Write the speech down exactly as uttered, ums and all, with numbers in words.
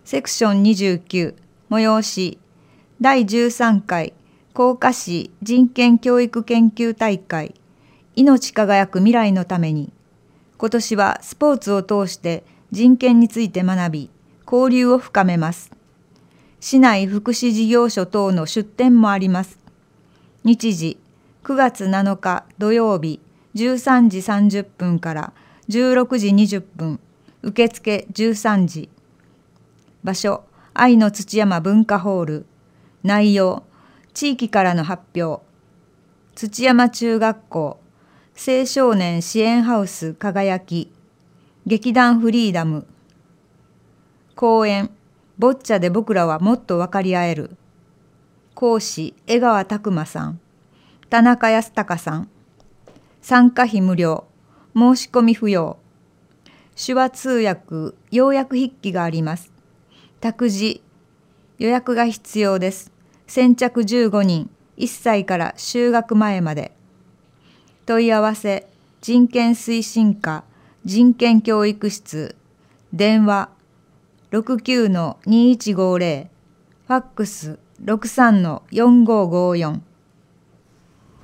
セクションにじゅうきゅう催しだいじゅうさんかい甲賀市人権教育研究大会命輝く未来のために、今年はスポーツを通して人権について学び交流を深めます。市内福祉事業所等の出展もあります。日時くがつなのか土曜日じゅうさんじさんじゅっぷんからじゅうろくじにじゅっぷん、受付じゅうさんじ。場所愛の土山文化ホール。内容地域からの発表。土山中学校青少年支援ハウス輝き、劇団フリーダム。講演ボッチャで僕らはもっと分かり合える。講師江川拓馬さん、田中康隆さん。参加費無料、申し込み不要。手話通訳、要約筆記があります。託児、予約が必要です。先着じゅうごにん、いっさいから就学前まで。問い合わせ、人権推進課、人権教育室、電話 ろくきゅうのにいちごぜろ、ファックス ろくさんのよんごーごーよん。